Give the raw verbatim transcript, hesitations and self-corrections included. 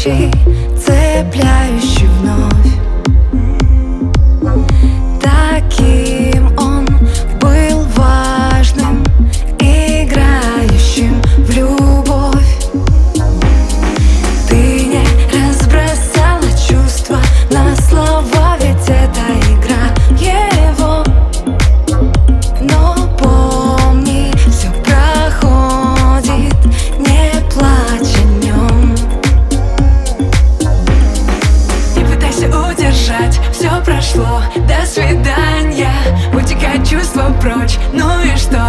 пугающий, цепляющий вновь. Таким он был важным, играющим в любовь. Ты не разбросала чувства на слова, ведь это игра его. Но помни, все проходит, не плачь о нем. Не пытайся удержать, все прошло, до свидания. Утекают чувства прочь, ну и что?